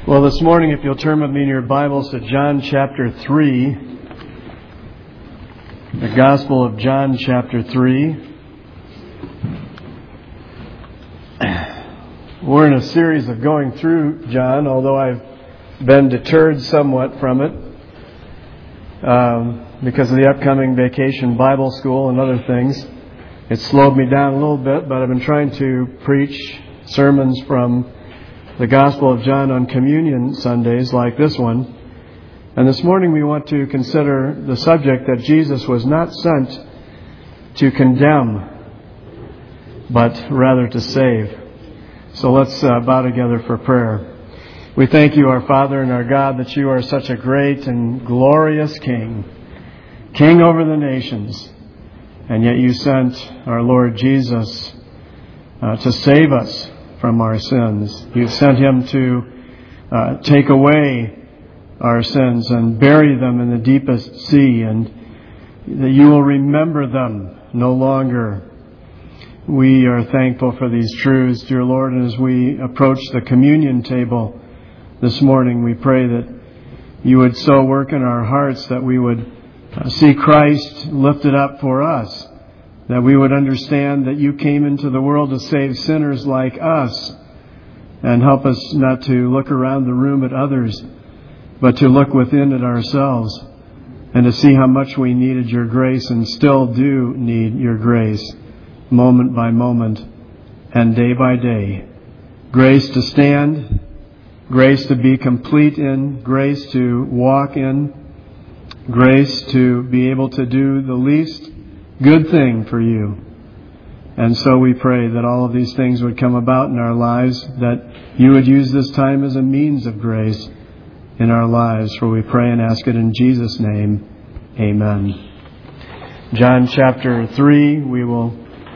Well, this morning, if you'll turn with me in your Bibles to John chapter 3, the Gospel of John chapter 3. We're in a series of going through John, although I've been deterred somewhat from it because of the upcoming vacation Bible school and other things. It slowed me down a little bit, but I've been trying to preach sermons from the Gospel of John on Communion Sundays like this one. And this morning we want to consider the subject that Jesus was not sent to condemn, but rather to save. So let's bow together for prayer. We thank you, our Father and our God, that you are such a great and glorious King, King over the nations. And yet you sent our Lord Jesus to save us from our sins. You sent Him to take away our sins and bury them in the deepest sea, and that you will remember them no longer. We are thankful for these truths, dear Lord, and as we approach the communion table this morning, we pray that you would so work in our hearts that we would see Christ lifted up for us, that we would understand that you came into the world to save sinners like us, and help us not to look around the room at others, but to look within at ourselves and to see how much we needed your grace and still do need your grace, moment by moment and day by day. Grace to stand, grace to be complete in, grace to walk in, grace to be able to do the least good thing for you. And so we pray that all of these things would come about in our lives, that you would use this time as a means of grace in our lives. For we pray and ask it in Jesus' name. Amen. John chapter 3, we will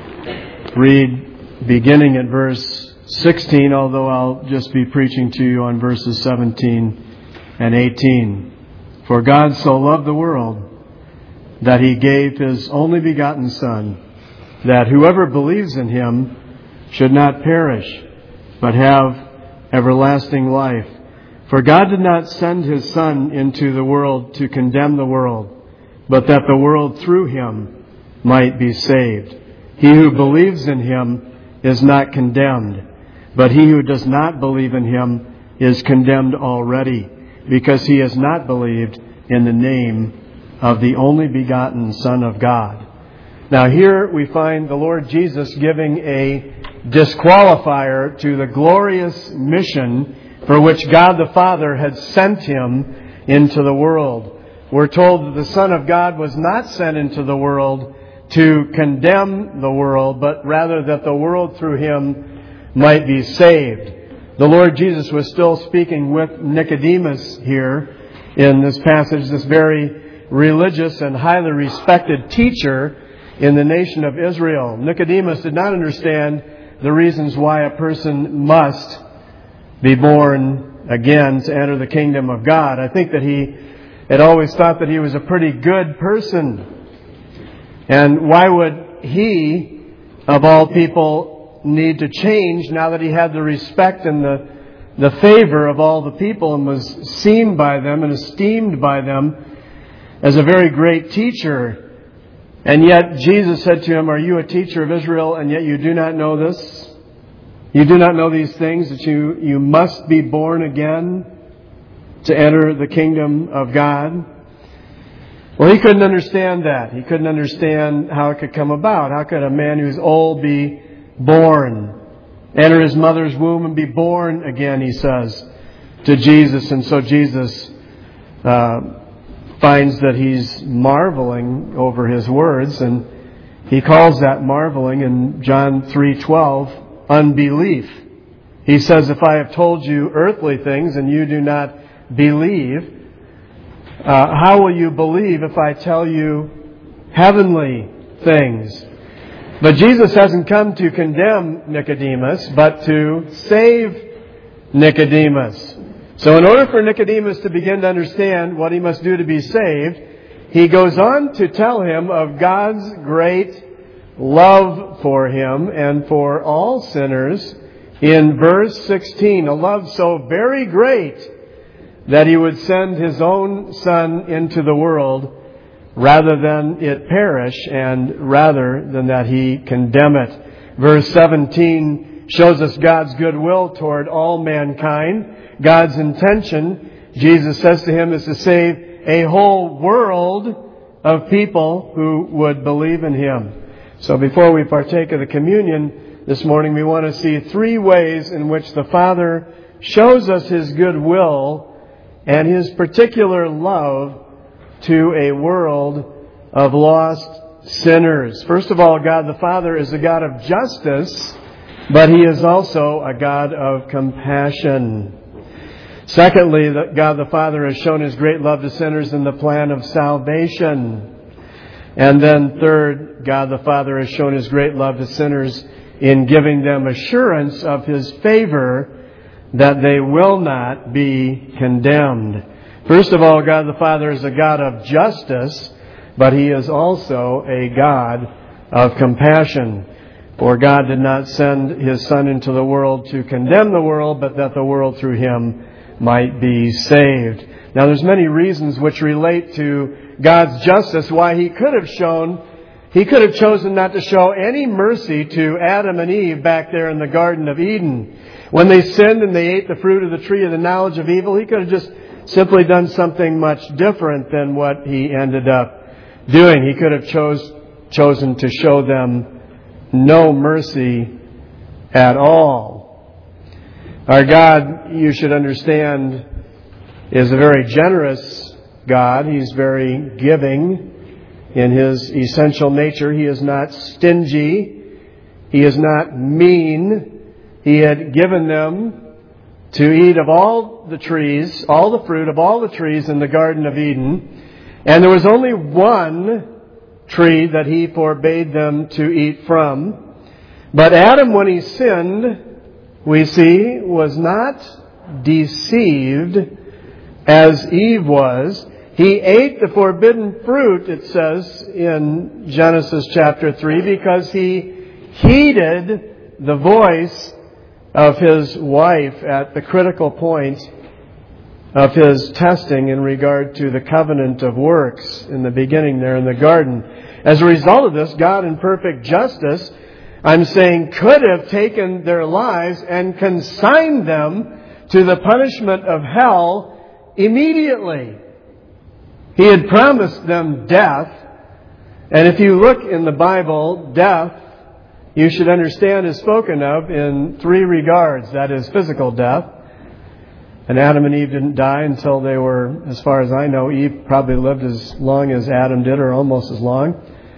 read beginning at verse 16, although I'll just be preaching to you on verses 17 and 18. For God so loved the world that He gave His only begotten Son, that whoever believes in Him should not perish, but have everlasting life. For God did not send His Son into the world to condemn the world, but that the world through Him might be saved. He who believes in Him is not condemned, but he who does not believe in Him is condemned already, because he has not believed in the name of the only begotten Son of God. Now here we find the Lord Jesus giving a disqualifier to the glorious mission for which God the Father had sent Him into the world. We're told that the Son of God was not sent into the world to condemn the world, but rather that the world through Him might be saved. The Lord Jesus was still speaking with Nicodemus here in this passage, this very religious and highly respected teacher in the nation of Israel. Nicodemus did not understand the reasons why a person must be born again to enter the kingdom of God. I think that he had always thought that he was a pretty good person. And why would he, of all people, need to change now that he had the respect and the favor of all the people and was seen by them and esteemed by them as a very great teacher? And yet Jesus said to him, "Are you a teacher of Israel, and yet you do not know this? You do not know these things, that you must be born again to enter the kingdom of God?" Well, he couldn't understand that. He couldn't understand how it could come about. How could a man who's old be born, enter his mother's womb and be born again, he says to Jesus. And so Jesus finds that he's marveling over his words, and he calls that marveling in John 3:12 unbelief. He says, "If I have told you earthly things and you do not believe, how will you believe if I tell you heavenly things?" But Jesus hasn't come to condemn Nicodemus, but to save Nicodemus. So in order for Nicodemus to begin to understand what he must do to be saved, he goes on to tell him of God's great love for him and for all sinners in verse 16, a love so very great that He would send His own Son into the world rather than it perish and rather than that He condemn it. Verse 17 shows us God's goodwill toward all mankind. God's intention, Jesus says to Him, is to save a whole world of people who would believe in Him. So before we partake of the communion this morning, we want to see three ways in which the Father shows us His goodwill and His particular love to a world of lost sinners. First of all, God the Father is a God of justice, but He is also a God of compassion. Secondly, God the Father has shown His great love to sinners in the plan of salvation. And then third, God the Father has shown His great love to sinners in giving them assurance of His favor that they will not be condemned. First of all, God the Father is a God of justice, but He is also a God of compassion. For God did not send His Son into the world to condemn the world, but that the world through Him might be saved. Now there's many reasons which relate to God's justice why He could have chosen not to show any mercy to Adam and Eve back there in the Garden of Eden. When they sinned and they ate the fruit of the tree of the knowledge of evil, He could have just simply done something much different than what He ended up doing. He could have chosen to show them no mercy at all. Our God, you should understand, is a very generous God. He's very giving in His essential nature. He is not stingy. He is not mean. He had given them to eat of all the trees, all the fruit of all the trees in the Garden of Eden. And there was only one tree that He forbade them to eat from. But Adam, when he sinned, we see, was not deceived as Eve was. He ate the forbidden fruit, it says in Genesis chapter 3, because he heeded the voice of his wife at the critical point of his testing in regard to the covenant of works in the beginning there in the garden. As a result of this, God in perfect justice, I'm saying, could have taken their lives and consigned them to the punishment of hell immediately. He had promised them death. And if you look in the Bible, death, you should understand, is spoken of in three regards. That is physical death. And Adam and Eve didn't die until they were, as far as I know, Eve probably lived as long as Adam did, or almost as long.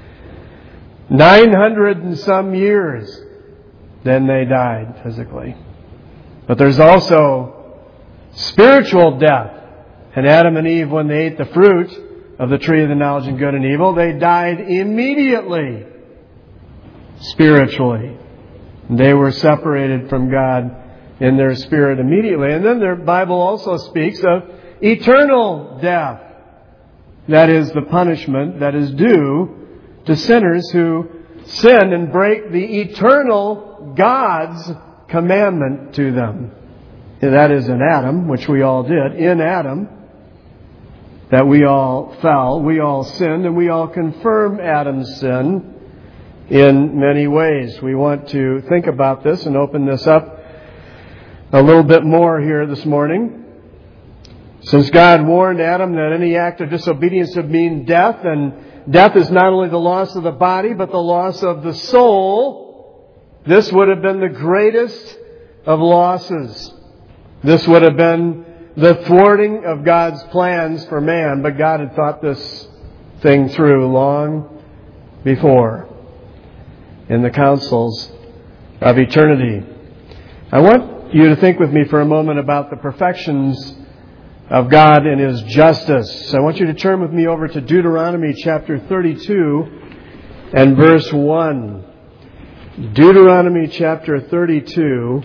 900 and some years, then they died physically. But there's also spiritual death. And Adam and Eve, when they ate the fruit of the tree of the knowledge of good and evil, they died immediately, spiritually. They were separated from God in their spirit immediately. And then the Bible also speaks of eternal death. That is the punishment that is due to sinners who sin and break the eternal God's commandment to them. And that is in Adam, which we all did. In Adam, that we all fell, we all sinned, and we all confirm Adam's sin in many ways. We want to think about this and open this up a little bit more here this morning. Since God warned Adam that any act of disobedience would mean death, and death is not only the loss of the body, but the loss of the soul, this would have been the greatest of losses. This would have been the thwarting of God's plans for man. But God had thought this thing through long before in the councils of eternity. I want you to think with me for a moment about the perfections of God in His justice. I want you to turn with me over to Deuteronomy chapter 32 and verse 1. Deuteronomy chapter 32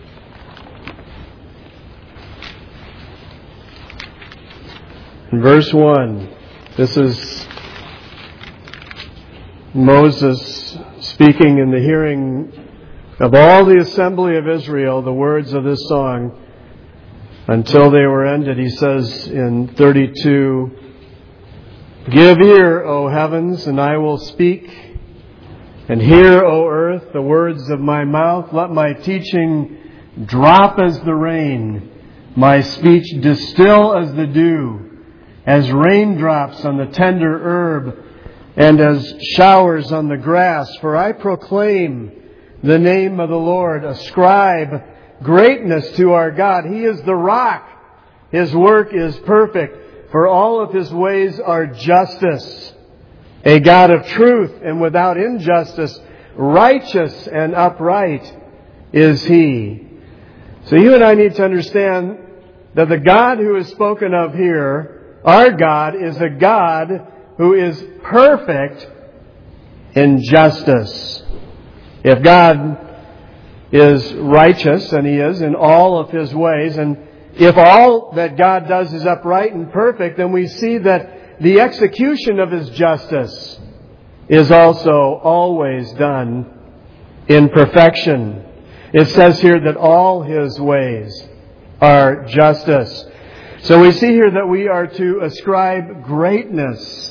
and verse 1. This is Moses speaking in the hearing of all the assembly of Israel the words of this song until they were ended. He says in 32, "Give ear, O heavens, and I will speak, and hear, O earth, the words of my mouth. Let my teaching drop as the rain, my speech distill as the dew, as raindrops on the tender herb, and as showers on the grass. For I proclaim the name of the Lord. Ascribe greatness to our God. He is the rock. His work is perfect, for all of His ways are justice. A God of truth and without injustice, righteous and upright is He." So you and I need to understand that the God who is spoken of here, our God, is a God who is perfect in justice. If God is righteous, and He is in all of His ways, and if all that God does is upright and perfect, then we see that the execution of His justice is also always done in perfection. It says here that all His ways are justice. So we see here that we are to ascribe greatness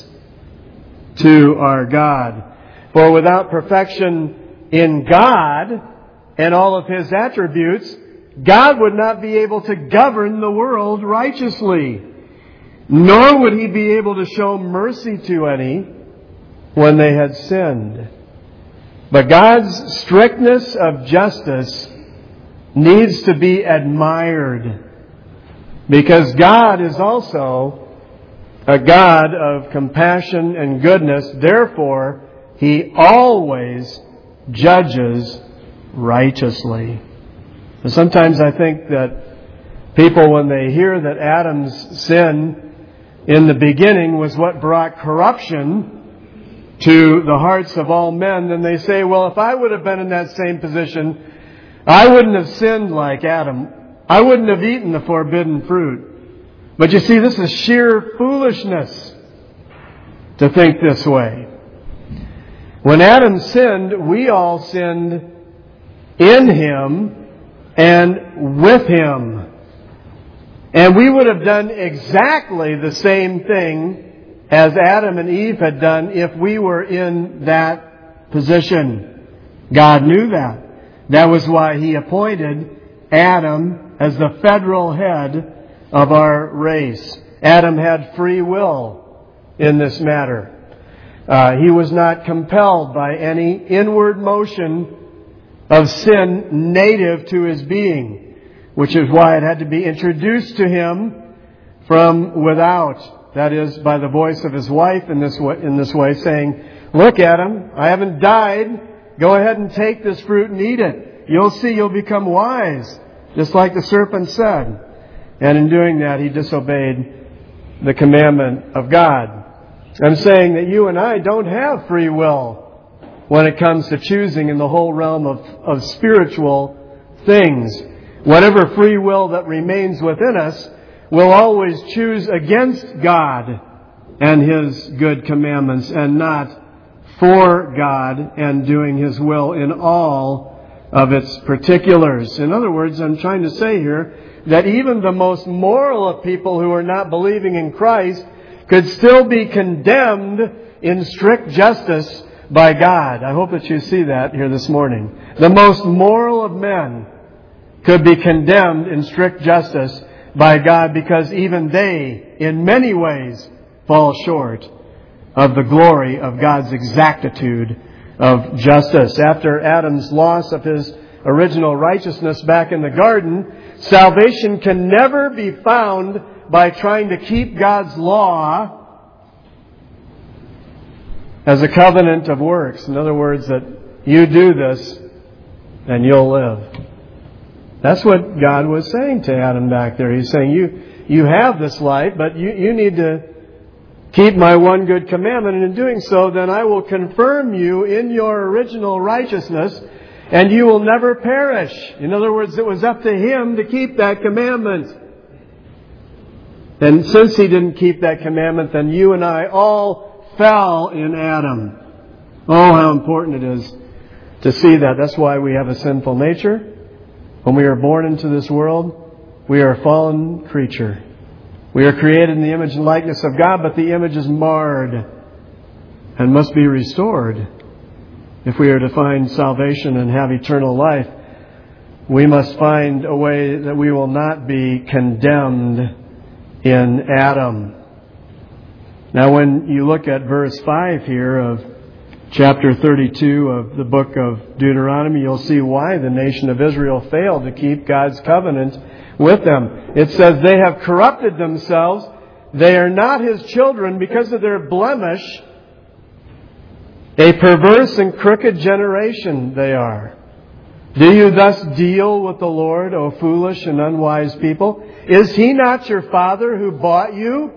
to our God. For without perfection in God and all of His attributes, God would not be able to govern the world righteously, nor would He be able to show mercy to any when they had sinned. But God's strictness of justice needs to be admired, because God is also a God of compassion and goodness. Therefore, He always judges righteously. And sometimes I think that people, when they hear that Adam's sin in the beginning was what brought corruption to the hearts of all men, then they say, well, if I would have been in that same position, I wouldn't have sinned like Adam. I wouldn't have eaten the forbidden fruit. But you see, this is sheer foolishness to think this way. When Adam sinned, we all sinned in him and with him. And we would have done exactly the same thing as Adam and Eve had done if we were in that position. God knew that. That was why He appointed Adam as the federal head of our race. Adam had free will in this matter. He was not compelled by any inward motion of sin native to his being, which is why it had to be introduced to him from without. That is, by the voice of his wife in this way, saying, "Look, Adam, I haven't died. Go ahead and take this fruit and eat it. You'll see you'll become wise," just like the serpent said. And in doing that, he disobeyed the commandment of God. I'm saying that you and I don't have free will when it comes to choosing in the whole realm of spiritual things. Whatever free will that remains within us will always choose against God and His good commandments, and not for God and doing His will in all of its particulars. In other words, I'm trying to say here that even the most moral of people who are not believing in Christ could still be condemned in strict justice by God. I hope that you see that here this morning. The most moral of men could be condemned in strict justice by God, because even they, in many ways, fall short of the glory of God's exactitude of justice. After Adam's loss of his original righteousness back in the garden, salvation can never be found by trying to keep God's law as a covenant of works. In other words, that you do this and you'll live. That's what God was saying to Adam back there. He's saying, you have this life, but you need to keep my one good commandment. And in doing so, then I will confirm you in your original righteousness, and you will never perish. In other words, it was up to Him to keep that commandment. And since He didn't keep that commandment, then you and I all fell in Adam. Oh, how important it is to see that. That's why we have a sinful nature. When we are born into this world, we are a fallen creature. We are created in the image and likeness of God, but the image is marred and must be restored. If we are to find salvation and have eternal life, we must find a way that we will not be condemned in Adam. Now, when you look at verse 5 here of chapter 32 of the book of Deuteronomy, you'll see why the nation of Israel failed to keep God's covenant with them. It says they have corrupted themselves. They are not His children because of their blemish. A perverse and crooked generation they are. Do you thus deal with the Lord, O foolish and unwise people? Is He not your Father who bought you?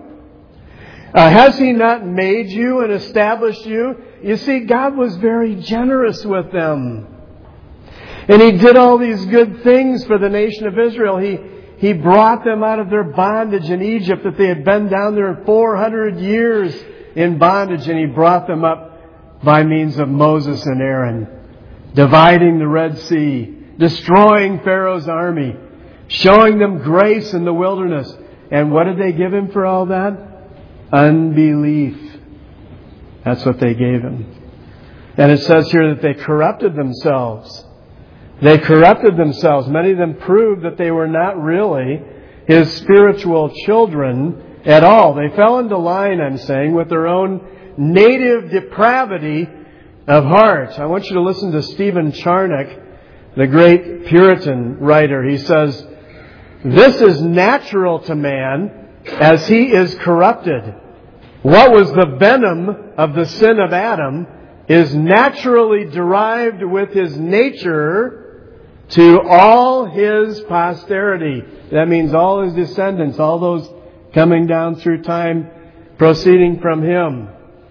Has He not made you and established you? You see, God was very generous with them. And He did all these good things for the nation of Israel. He brought them out of their bondage in Egypt, that they had been down there 400 years in bondage, and He brought them up by means of Moses and Aaron, dividing the Red Sea, destroying Pharaoh's army, showing them grace in the wilderness. And what did they give Him for all that? Unbelief. That's what they gave Him. And it says here that they corrupted themselves. They corrupted themselves. Many of them proved that they were not really His spiritual children at all. They fell into line, I'm saying, with their own native depravity of heart. I want you to listen to Stephen Charnock, the great Puritan writer. He says, "This is natural to man as he is corrupted. What was the venom of the sin of Adam is naturally derived with his nature to all his posterity." That means all his descendants, all those coming down through time, proceeding from him.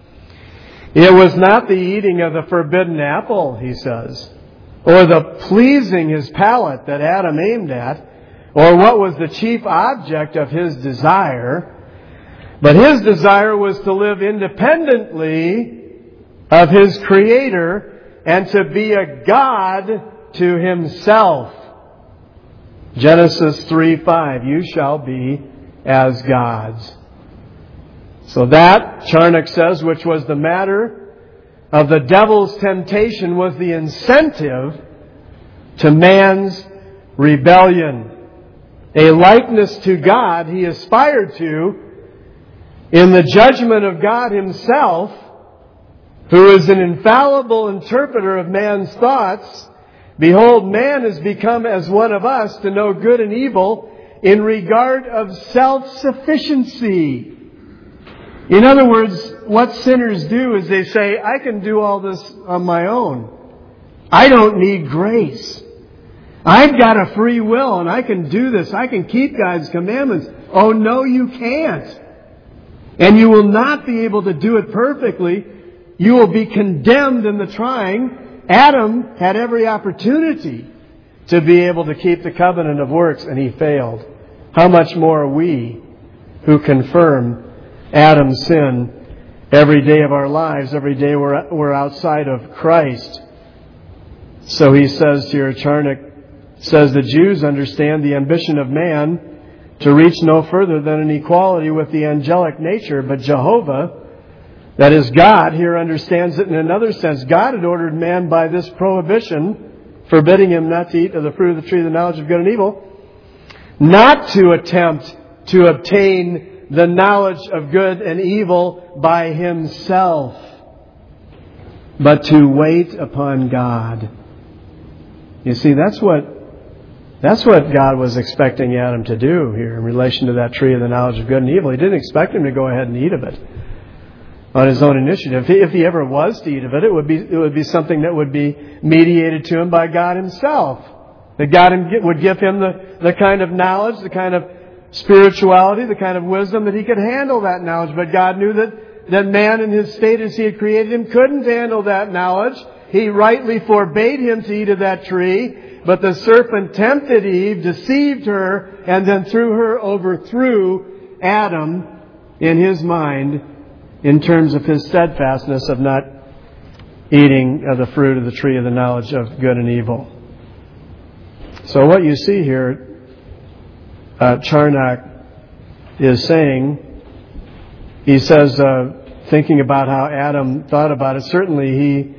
It was not the eating of the forbidden apple, he says, or the pleasing his palate that Adam aimed at, or what was the chief object of his desire. But his desire was to live independently of his Creator and to be a God to himself. Genesis 3:5, "You shall be as gods." So that, Charnock says, which was the matter of the devil's temptation, was the incentive to man's rebellion. A likeness to God he aspired to in the judgment of God Himself, who is an infallible interpreter of man's thoughts. Behold, man has become as one of us to know good and evil in regard of self-sufficiency. In other words, what sinners do is they say, I can do all this on my own. I don't need grace. I've got a free will and I can do this. I can keep God's commandments. Oh, no, you can't. And you will not be able to do it perfectly. You will be condemned in the trying. Adam had every opportunity to be able to keep the covenant of works, and he failed. How much more are we who confirm Adam's sin every day of our lives, every day we're outside of Christ? So he says here, Charnock says, the Jews understand the ambition of man to reach no further than an equality with the angelic nature, but Jehovah, that is God, here understands it in another sense. God had ordered man by this prohibition, forbidding him not to eat of the fruit of the tree of the knowledge of good and evil, not to attempt to obtain the knowledge of good and evil by himself, but to wait upon God. You see, that's what God was expecting Adam to do here in relation to that tree of the knowledge of good and evil. He didn't expect him to go ahead and eat of it on his own initiative. If he ever was to eat of it, it would be something that would be mediated to him by God Himself. That God would give him the kind of knowledge, the kind of spirituality, the kind of wisdom that he could handle that knowledge. But God knew that man in his state as He had created him couldn't handle that knowledge. He rightly forbade him to eat of that tree. But the serpent tempted Eve, deceived her, and then through her overthrew Adam in his mind in terms of his steadfastness of not eating of the fruit of the tree of the knowledge of good and evil. So what you see here, Charnock is saying, he says, thinking about how Adam thought about it, certainly he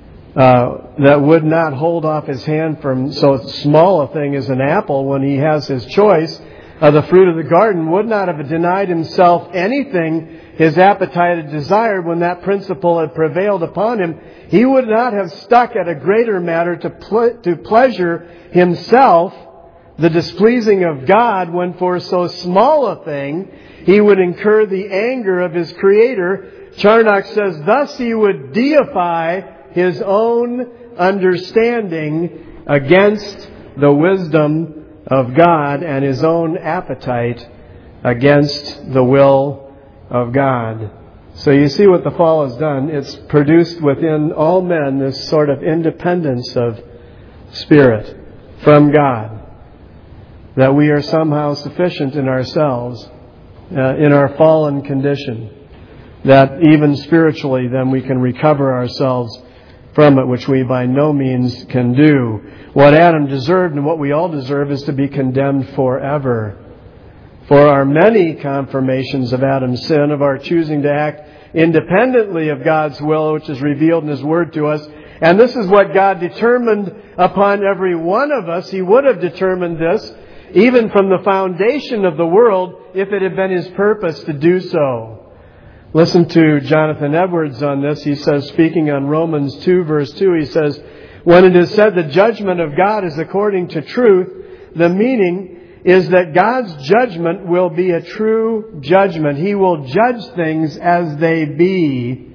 that would not hold off his hand from so small a thing as an apple when he has his choice of the fruit of the garden would not have denied himself anything his appetite had desired when that principle had prevailed upon him. He would not have stuck at a greater matter to pleasure himself the displeasing of God when for so small a thing he would incur the anger of his Creator. Charnock says, thus he would deify his own understanding against the wisdom of God and his own appetite against the will of God. So you see what the fall has done. It's produced within all men this sort of independence of spirit from God. That we are somehow sufficient in ourselves, in our fallen condition. That even spiritually then we can recover ourselves from it, which we by no means can do. What Adam deserved and what we all deserve is to be condemned forever. For our many confirmations of Adam's sin, of our choosing to act independently of God's will, which is revealed in His Word to us. And this is what God determined upon every one of us. He would have determined this even from the foundation of the world if it had been His purpose to do so. Listen to Jonathan Edwards on this. He says, speaking on Romans 2 verse 2, he says, when it is said the judgment of God is according to truth, the meaning is that God's judgment will be a true judgment. He will judge things as they be,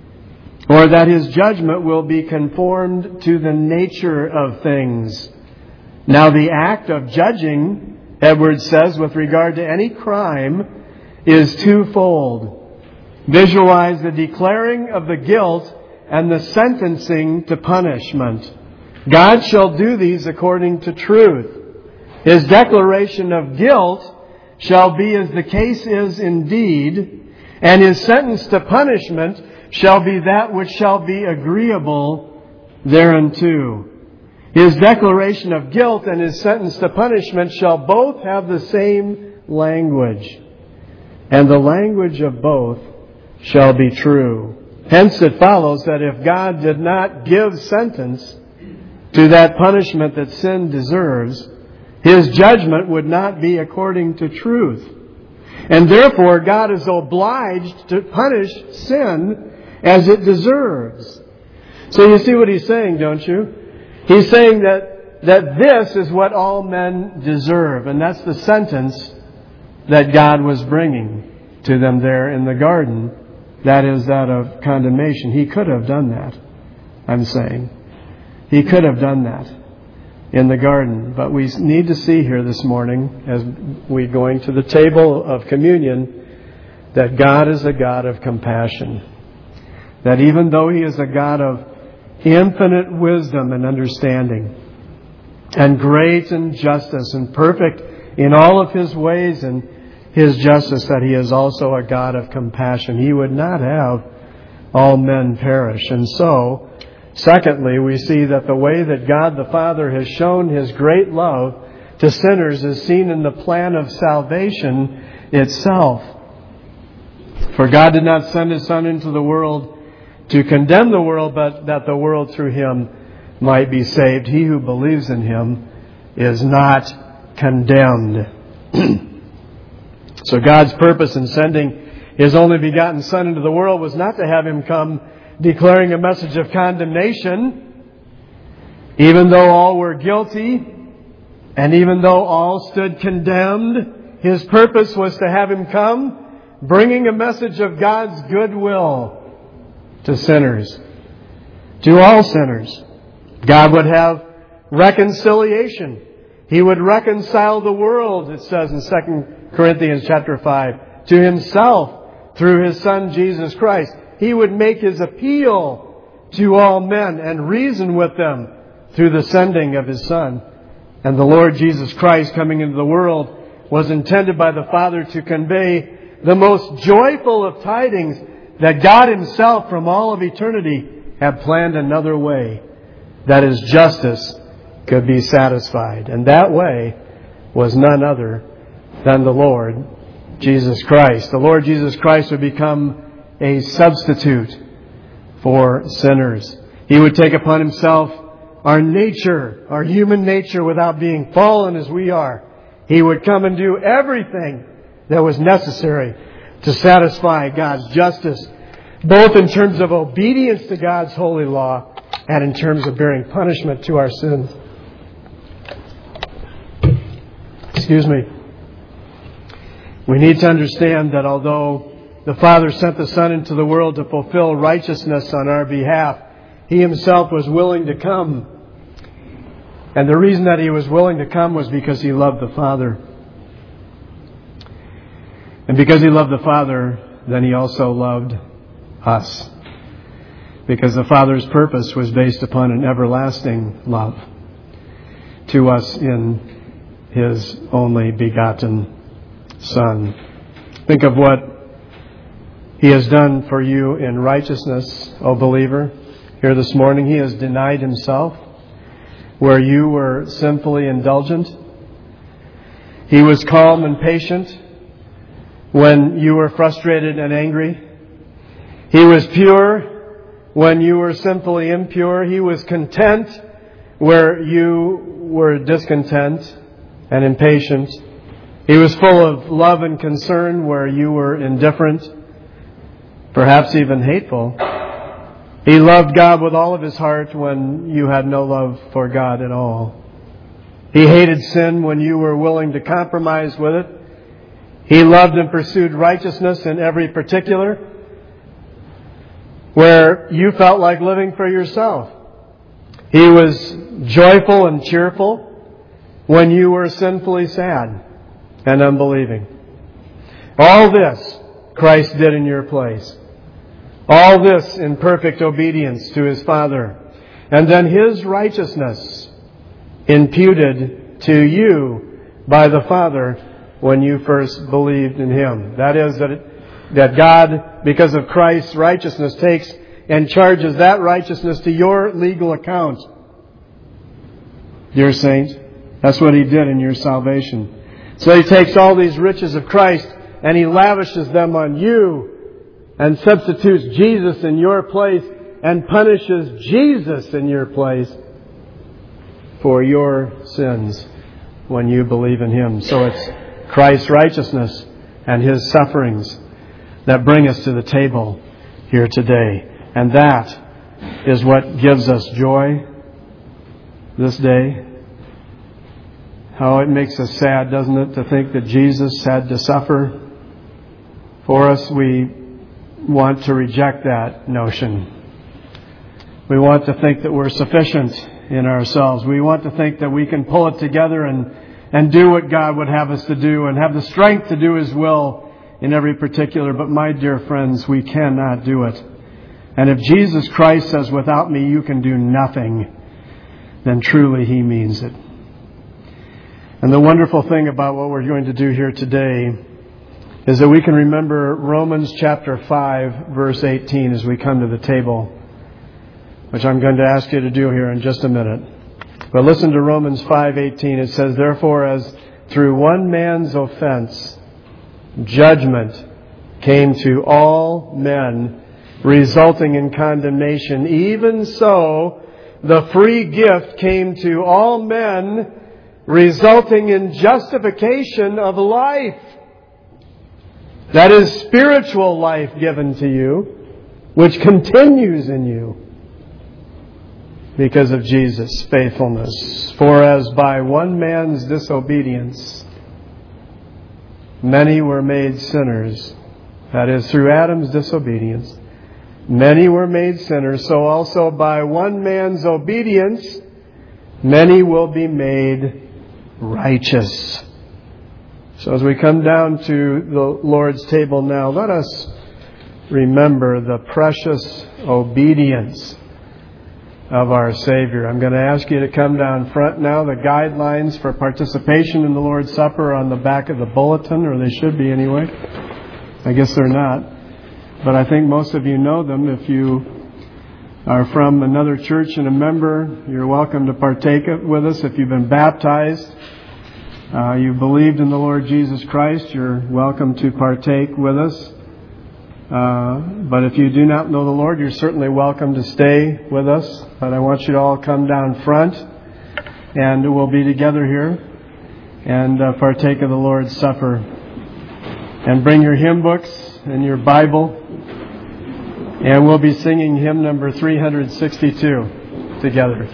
or that His judgment will be conformed to the nature of things. Now the act of judging, Edwards says, with regard to any crime, is twofold. Visualize the declaring of the guilt and the sentencing to punishment. God shall do these according to truth. His declaration of guilt shall be as the case is indeed, and His sentence to punishment shall be that which shall be agreeable thereunto. His declaration of guilt and His sentence to punishment shall both have the same language, and the language of both shall be true. Hence it follows that if God did not give sentence to that punishment that sin deserves, His judgment would not be according to truth. And therefore God is obliged to punish sin as it deserves. So you see what He's saying, don't you? He's saying that this is what all men deserve. And that's the sentence that God was bringing to them there in the garden. That is that of condemnation. He could have done that, I'm saying. He could have done that in the garden. But we need to see here this morning, as we're going to the table of communion, that God is a God of compassion. That even though He is a God of infinite wisdom and understanding, and great in justice, and perfect in all of His ways and His justice, that He is also a God of compassion. He would not have all men perish. And so, secondly, we see that the way that God the Father has shown His great love to sinners is seen in the plan of salvation itself. For God did not send His Son into the world to condemn the world, but that the world through Him might be saved. He who believes in Him is not condemned. So God's purpose in sending His only begotten Son into the world was not to have Him come declaring a message of condemnation, even though all were guilty, and even though all stood condemned. His purpose was to have Him come bringing a message of God's goodwill to sinners, to all sinners. God would have reconciliation. He would reconcile the world, it says in 2 Corinthians chapter 5, to Himself through His Son Jesus Christ. He would make His appeal to all men and reason with them through the sending of His Son. And the Lord Jesus Christ coming into the world was intended by the Father to convey the most joyful of tidings, that God Himself from all of eternity had planned another way that His justice could be satisfied. And that way was none other than the Lord Jesus Christ. The Lord Jesus Christ would become a substitute for sinners. He would take upon Himself our nature, our human nature, without being fallen as we are. He would come and do everything that was necessary to satisfy God's justice, both in terms of obedience to God's holy law and in terms of bearing punishment to our sins. Excuse me. We need to understand that although the Father sent the Son into the world to fulfill righteousness on our behalf, He Himself was willing to come. And the reason that He was willing to come was because He loved the Father. And because He loved the Father, then He also loved us. Because the Father's purpose was based upon an everlasting love to us in His only begotten Son. Think of what He has done for you in righteousness, O believer. Here this morning, He has denied Himself where you were sinfully indulgent. He was calm and patient when you were frustrated and angry. He was pure when you were sinfully impure. He was content where you were discontent and impatient. He was full of love and concern where you were indifferent, perhaps even hateful. He loved God with all of His heart when you had no love for God at all. He hated sin when you were willing to compromise with it. He loved and pursued righteousness in every particular where you felt like living for yourself. He was joyful and cheerful when you were sinfully sad and unbelieving. All this Christ did in your place. All this in perfect obedience to His Father. And then His righteousness imputed to you by the Father when you first believed in Him. That is, that God, because of Christ's righteousness, takes and charges that righteousness to your legal account. Dear saint, that's what He did in your salvation. So He takes all these riches of Christ and He lavishes them on you and substitutes Jesus in your place and punishes Jesus in your place for your sins when you believe in Him. So it's Christ's righteousness and His sufferings that bring us to the table here today. And that is what gives us joy this day. How it makes us sad, doesn't it, to think that Jesus had to suffer for us. We want to reject that notion. We want to think that we're sufficient in ourselves. We want to think that we can pull it together and do what God would have us to do and have the strength to do His will in every particular. But my dear friends, we cannot do it. And if Jesus Christ says, without me you can do nothing, then truly He means it. And the wonderful thing about what we're going to do here today is that we can remember Romans chapter 5, verse 18 as we come to the table, which I'm going to ask you to do here in just a minute. But listen to Romans 5:18. It says, therefore, as through one man's offense, judgment came to all men, resulting in condemnation, even so the free gift came to all men, resulting in justification of life. That is spiritual life given to you, which continues in you because of Jesus' faithfulness. For as by one man's disobedience many were made sinners, that is, through Adam's disobedience, many were made sinners, so also by one man's obedience many will be made righteous. So as we come down to the Lord's table now, let us remember the precious obedience of our Savior. I'm going to ask you to come down front now. The guidelines for participation in the Lord's Supper are on the back of the bulletin, or they should be anyway. I guess they're not. But I think most of you know them if you are from another church and a member, you're welcome to partake with us. If you've been baptized, you believed in the Lord Jesus Christ, you're welcome to partake with us. But if you do not know the Lord, you're certainly welcome to stay with us. But I want you to all come down front, and we'll be together here and partake of the Lord's Supper. And bring your hymn books and your Bible, and we'll be singing hymn number 362 together.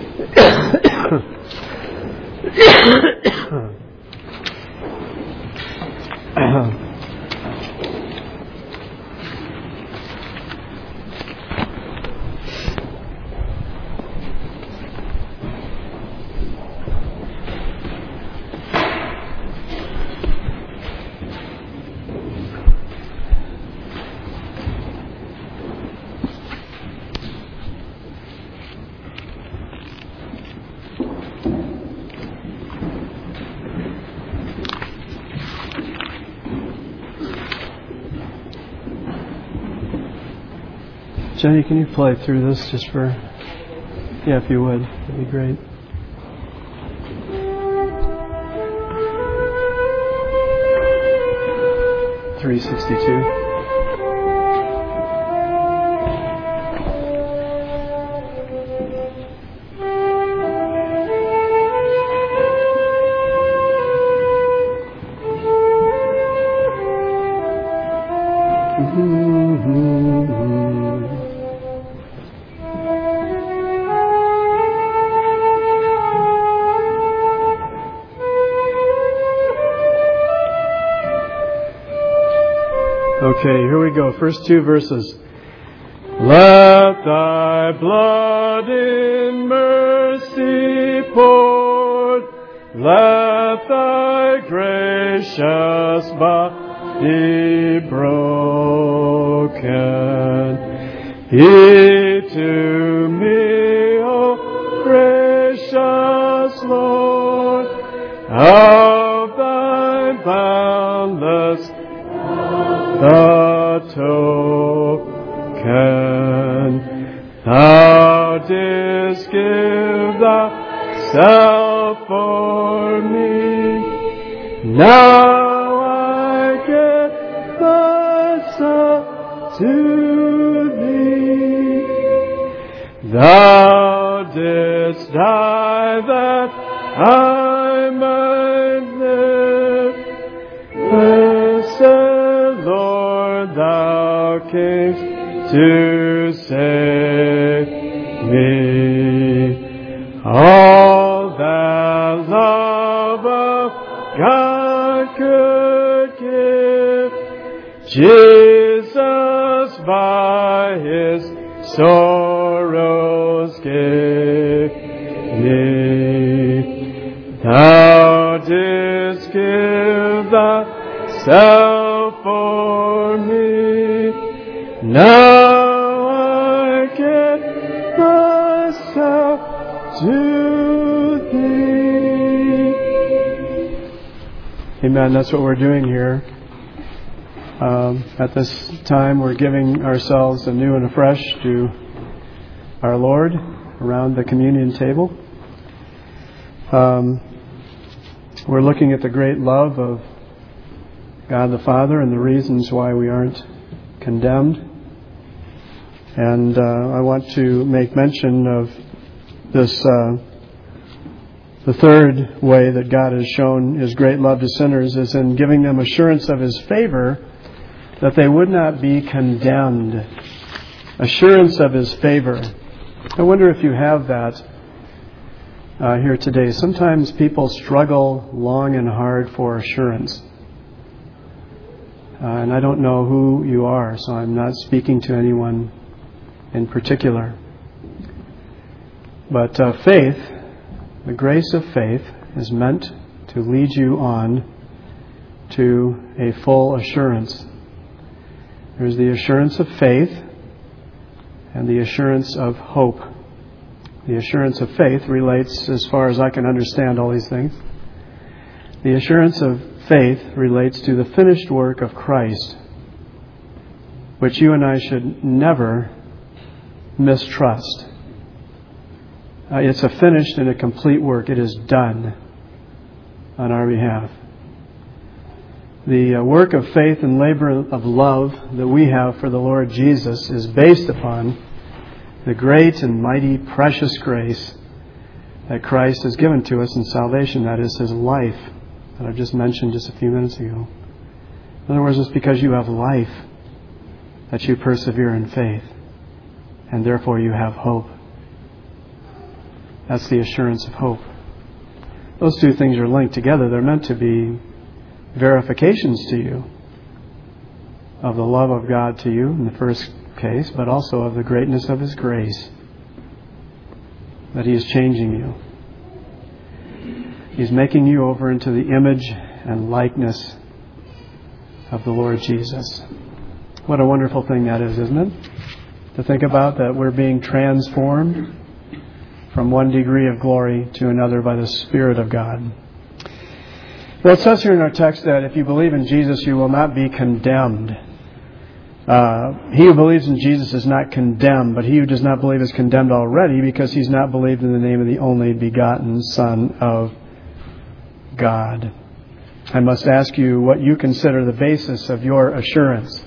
Jenny, can you play through this just for... Yeah, if you would. That'd be great. $362. Okay, here we go. First two verses. Let thy blood in mercy poured, let thy gracious body broken, be to me, O gracious Lord, of thy boundless the token. Thou didst give thyself for me. Now I give myself to thee. Thou didst die that I might live. Lord, thou camest to save me. All that love of God could give, Jesus by his sorrows gave me. Thou didst give thyself for me. Now I give myself to thee. Amen. That's what we're doing here. At this time, we're giving ourselves anew and afresh to our Lord around the communion table. We're looking at the great love of God the Father and the reasons why we aren't condemned. And I want to make mention of this, the third way that God has shown His great love to sinners is in giving them assurance of His favor that they would not be condemned. Assurance of His favor. I wonder if you have that here today. Sometimes people struggle long and hard for assurance. And I don't know who you are, so I'm not speaking to anyone in particular. But faith, the grace of faith, is meant to lead you on to a full assurance. There's the assurance of faith and the assurance of hope. The assurance of faith relates, as far as I can understand all these things, the assurance of faith relates to the finished work of Christ, which you and I should never mistrust. It's a finished and a complete work. It is done on our behalf. The work of faith and labor of love that we have for the Lord Jesus is based upon the great and mighty precious grace that Christ has given to us in salvation. That is His life that I've just mentioned just a few minutes ago. In other words, it's because you have life that you persevere in faith, and therefore you have hope. That's the assurance of hope. Those two things are linked together. They're meant to be verifications to you of the love of God to you in the first case, but also of the greatness of His grace, that He is changing you. He's making you over into the image and likeness of the Lord Jesus. What a wonderful thing that is, isn't it? To think about that we're being transformed from one degree of glory to another by the Spirit of God. Well, it says here in our text that if you believe in Jesus, you will not be condemned. He who believes in Jesus is not condemned, but he who does not believe is condemned already, because he's not believed in the name of the only begotten Son of God. I must ask you what you consider the basis of your assurance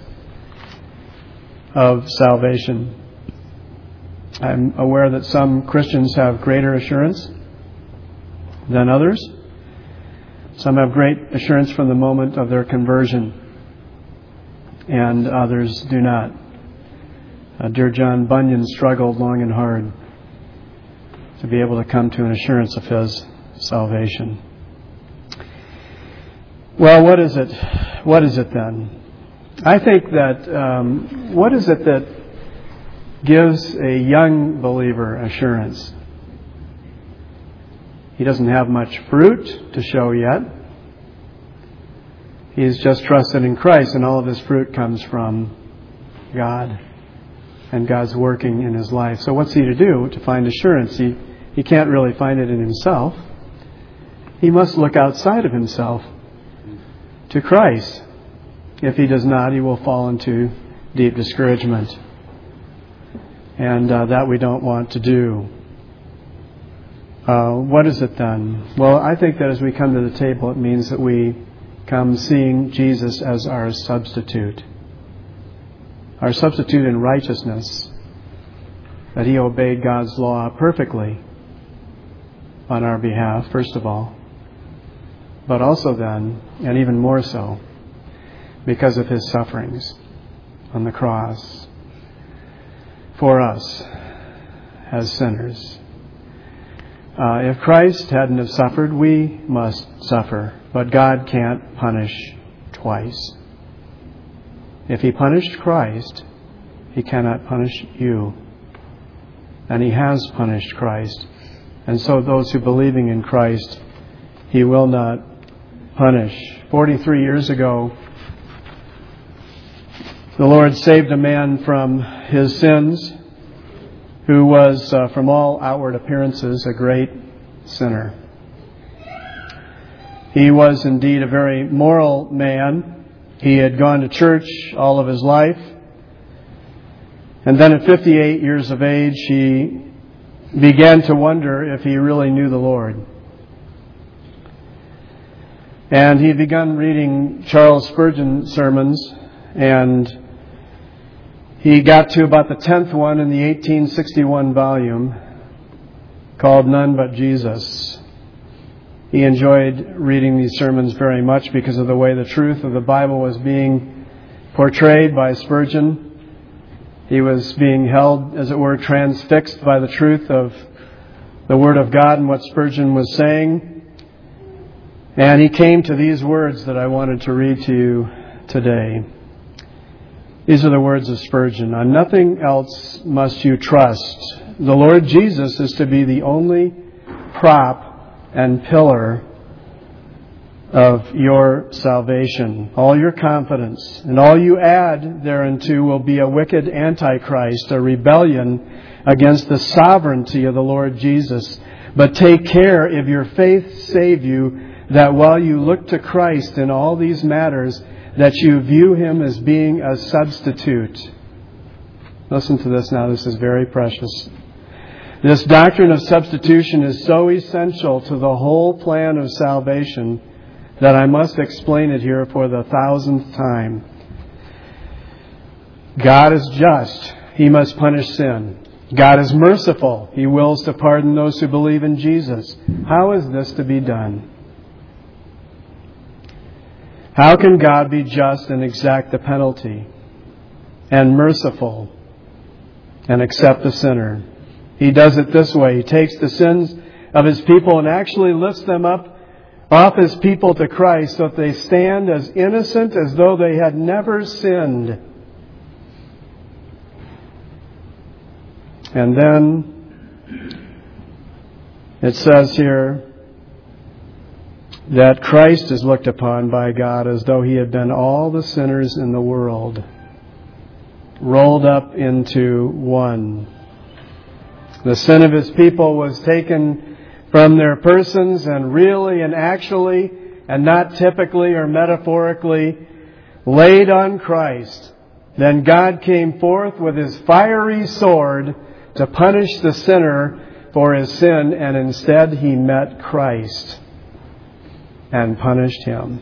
of salvation. I'm aware that some Christians have greater assurance than others. Some have great assurance from the moment of their conversion, and others do not. Dear John Bunyan struggled long and hard to be able to come to an assurance of his salvation. Well, what is it? What is it then? I think that what is it that gives a young believer assurance? He doesn't have much fruit to show yet. He's just trusted in Christ, and all of his fruit comes from God and God's working in his life. So what's he to do to find assurance? He can't really find it in himself. He must look outside of himself to Christ. If he does not, he will fall into deep discouragement. And that we don't want to do. What is it then? Well, I think that as we come to the table, it means that we come seeing Jesus as our substitute. Our substitute in righteousness. That he obeyed God's law perfectly on our behalf, first of all. But also then, and even more so, because of his sufferings on the cross for us as sinners. If Christ hadn't have suffered, we must suffer. But God can't punish twice. If he punished Christ, he cannot punish you. And he has punished Christ. And so those who believing in Christ, he will not punish. 43 years ago, the Lord saved a man from his sins who was, from all outward appearances, a great sinner. He was indeed a very moral man. He had gone to church all of his life. And then at 58 years of age, he began to wonder if he really knew the Lord. And he had begun reading Charles Spurgeon sermons, and he got to about the 10th one in the 1861 volume called None But Jesus. He enjoyed reading these sermons very much because of the way the truth of the Bible was being portrayed by Spurgeon. He was being held, as it were, transfixed by the truth of the Word of God and what Spurgeon was saying. And he came to these words that I wanted to read to you today. These are the words of Spurgeon. On nothing else must you trust. The Lord Jesus is to be the only prop and pillar of your salvation. All your confidence and all you add thereunto will be a wicked antichrist, a rebellion against the sovereignty of the Lord Jesus. But take care, if your faith save you, that while you look to Christ in all these matters, that you view him as being a substitute. Listen to this now. This is very precious. This doctrine of substitution is so essential to the whole plan of salvation that I must explain it here for the 1000th time. God is just. He must punish sin. God is merciful. He wills to pardon those who believe in Jesus. How is this to be done? How can God be just and exact the penalty, and merciful and accept the sinner? He does it this way. He takes the sins of His people and actually lifts them up off His people to Christ so that they stand as innocent as though they had never sinned. And then it says here that Christ is looked upon by God as though He had been all the sinners in the world, rolled up into one. The sin of His people was taken from their persons and really and actually and not typically or metaphorically laid on Christ. Then God came forth with His fiery sword to punish the sinner for his sin, and instead He met Christ and punished him.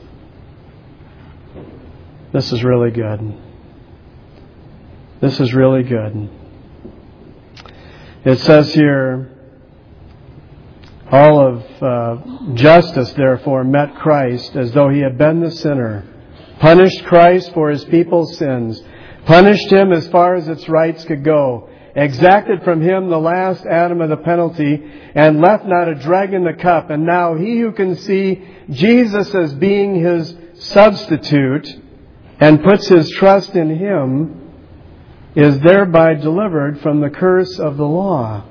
This is really good. This is really good. It says here, all of justice, therefore, met Christ as though He had been the sinner, punished Christ for His people's sins, punished Him as far as its rights could go, exacted from Him the last atom of the penalty, and left not a dreg in the cup. And now he who can see Jesus as being his substitute and puts his trust in Him is thereby delivered from the curse of the law.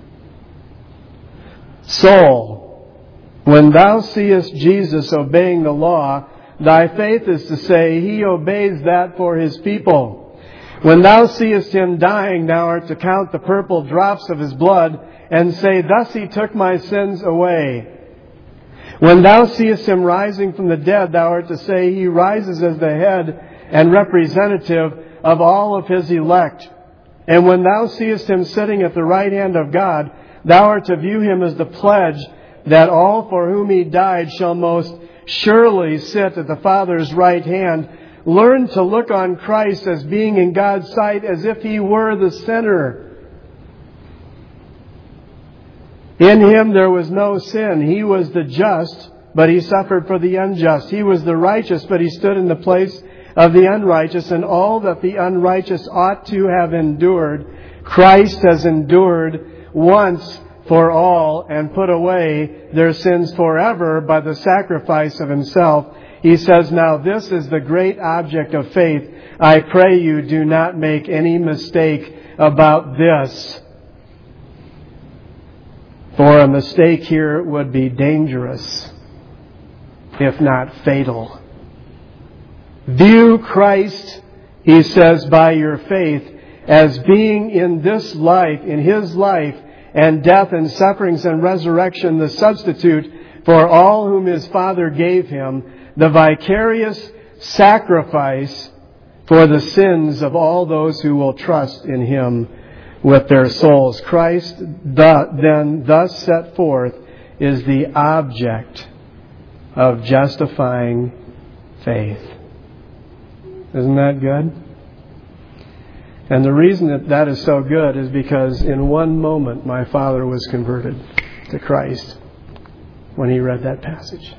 Soul, when thou seest Jesus obeying the law, thy faith is to say, He obeys that for His people. When thou seest Him dying, thou art to count the purple drops of His blood and say, thus He took my sins away. When thou seest Him rising from the dead, thou art to say, He rises as the head and representative of all of His elect. And when thou seest Him sitting at the right hand of God, thou art to view Him as the pledge that all for whom He died shall most surely sit at the Father's right hand. Learn to look on Christ as being in God's sight as if He were the sinner. In Him there was no sin. He was the just, but He suffered for the unjust. He was the righteous, but He stood in the place of the unrighteous, and all that the unrighteous ought to have endured, Christ has endured once for all and put away their sins forever by the sacrifice of Himself. He says, now this is the great object of faith. I pray you do not make any mistake about this. For a mistake here would be dangerous, if not fatal. View Christ, he says, by your faith as being in this life, in His life and death and sufferings and resurrection, the substitute for all whom His Father gave Him, the vicarious sacrifice for the sins of all those who will trust in Him with their souls. Christ, then thus set forth, is the object of justifying faith. Isn't that good? And the reason that is so good is because in one moment my father was converted to Christ when he read that passage.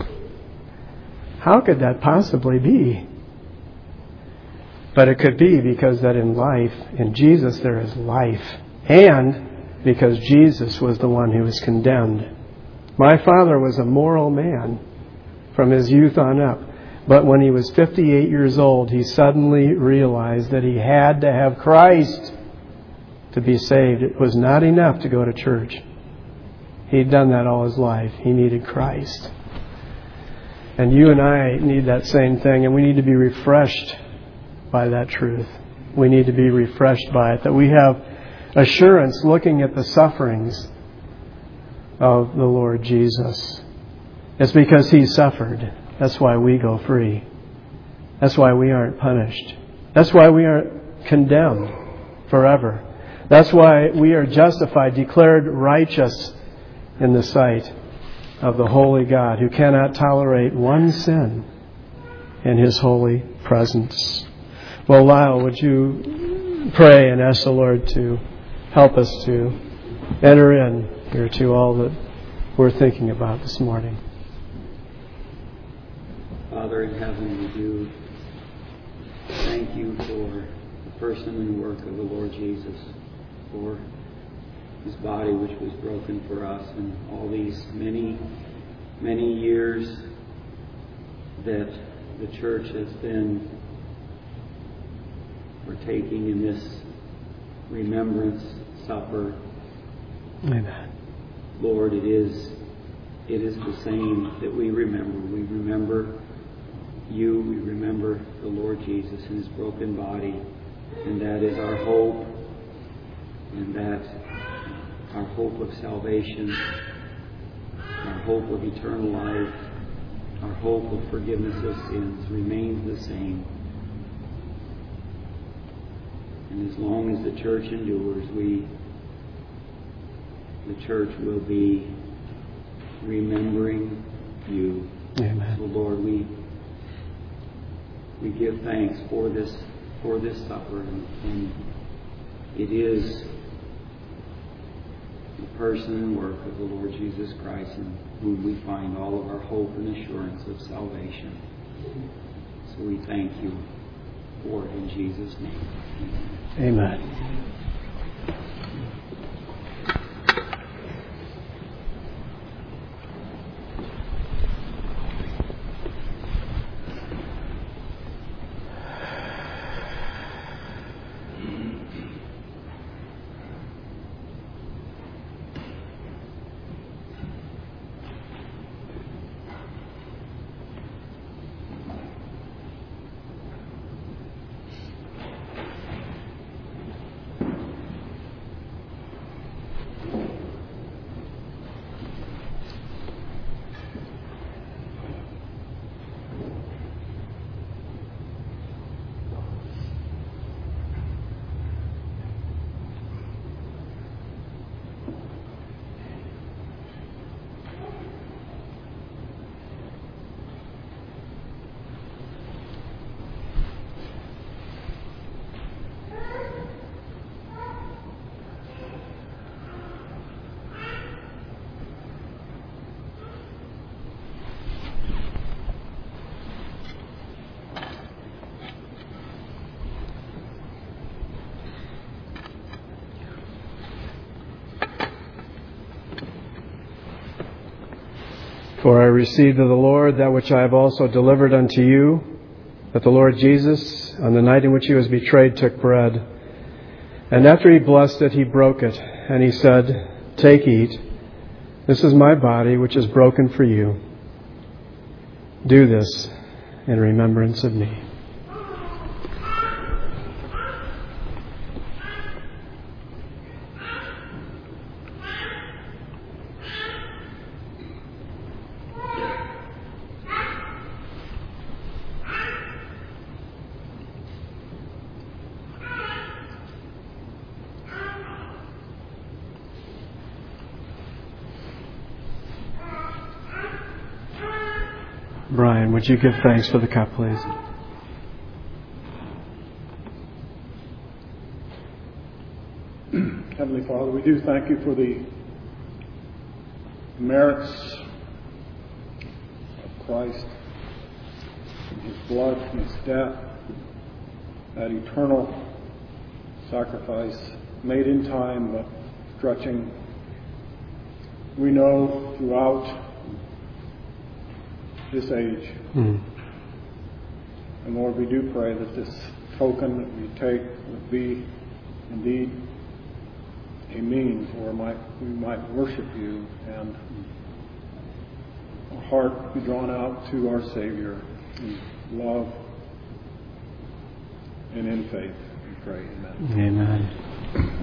How could that possibly be? But it could be because that in life, in Jesus, there is life. And because Jesus was the one who was condemned. My father was a moral man from his youth on up. But when he was 58 years old, he suddenly realized that he had to have Christ to be saved. It was not enough to go to church. He'd done that all his life. He needed Christ. And you and I need that same thing, and we need to be refreshed by that truth. We need to be refreshed by it, that we have assurance looking at the sufferings of the Lord Jesus. It's because He suffered. That's why we go free. That's why we aren't punished. That's why we aren't condemned. forever. That's why we are justified, declared righteous in the sight of the holy God, who cannot tolerate one sin in His holy presence. Well, Lyle, would you pray and ask the Lord to help us to enter in here to all that we're thinking about this morning? Father in heaven, we do thank you for the person and work of the Lord Jesus, for His body which was broken for us, and all these many, many years that the church has been partaking in this remembrance supper. Amen. Lord, it is the same that we remember. We remember you, we remember the Lord Jesus and His broken body, and that is our hope, and that our hope of salvation, our hope of eternal life, our hope of forgiveness of sins remains the same. And as long as the church endures, the church will be remembering you. Amen. So Lord, we give thanks for this supper, and it is the person and work of the Lord Jesus Christ, in whom we find all of our hope and assurance of salvation. So we thank you for it in Jesus' name. Amen. For I received of the Lord that which I have also delivered unto you, that the Lord Jesus, on the night in which He was betrayed, took bread. And after He blessed it, He broke it. And He said, Take, eat. This is my body, which is broken for you. Do this in remembrance of me. Brian, would you give thanks for the cup, please? Heavenly Father, we do thank you for the merits of Christ, and His blood and His death, that eternal sacrifice made in time but stretching, we know, throughout this age. And Lord, we do pray that this token that we take would be indeed a means where we might worship you and our heart be drawn out to our Savior in love and in faith. We pray. Amen. Amen.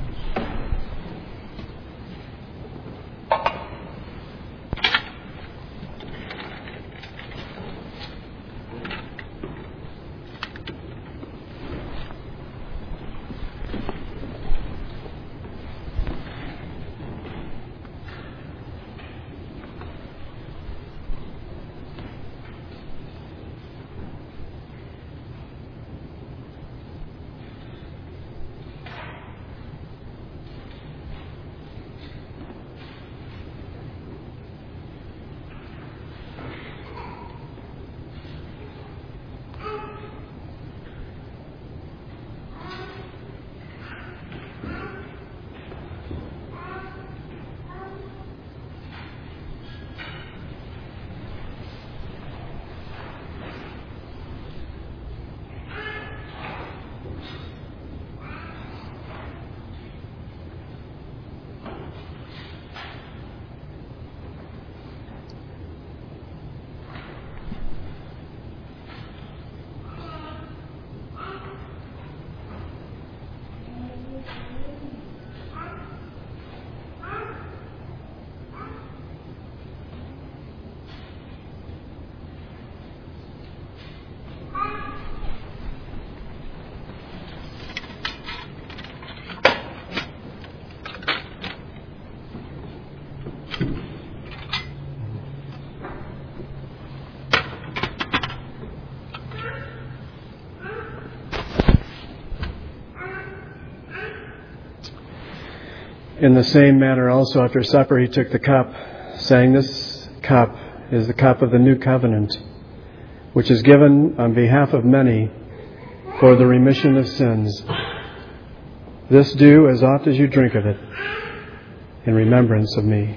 In the same manner also after supper he took the cup, saying, "This cup is the cup of the new covenant, which is given on behalf of many for the remission of sins. This do as oft as you drink of it in remembrance of me."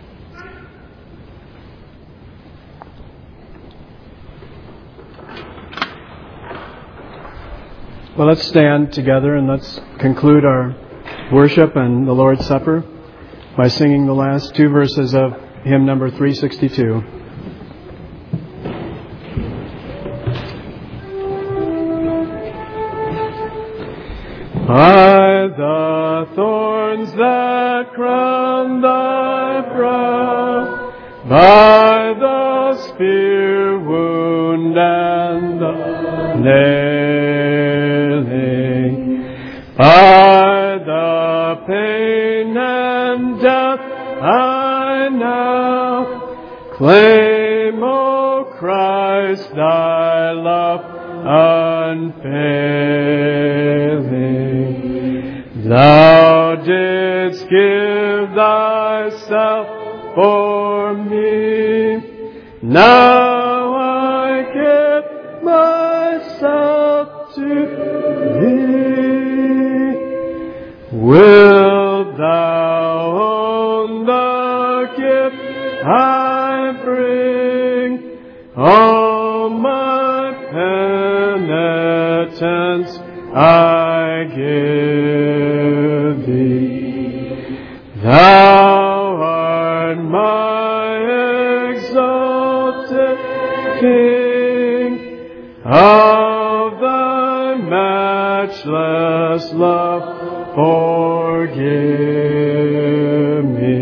Well, let's stand together and let's conclude our worship and the Lord's Supper by singing the last two verses of hymn number 362. By the thorns that crown thy brow, by the spear wound and the nailing, by the pain and death I now claim, O Christ, thy love unfailing. Thou didst give thyself for me, now I give myself to thee. Wilt thou own the gift I bring? All my penitence I give thee. Thou art my exalted King, of thy matchless love forgive me.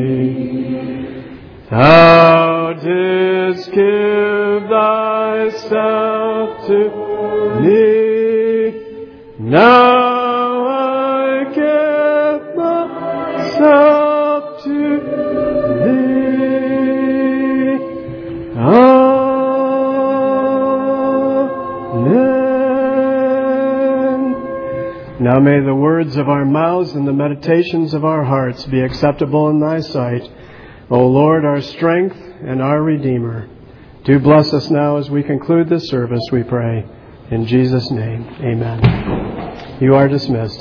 Thou didst give thyself to me, now I give myself to thee. Amen. Now may the words of our mouths and the meditations of our hearts be acceptable in thy sight, O Lord, our strength and our Redeemer. Do bless us now as we conclude this service, we pray. In Jesus' name, amen. You are dismissed.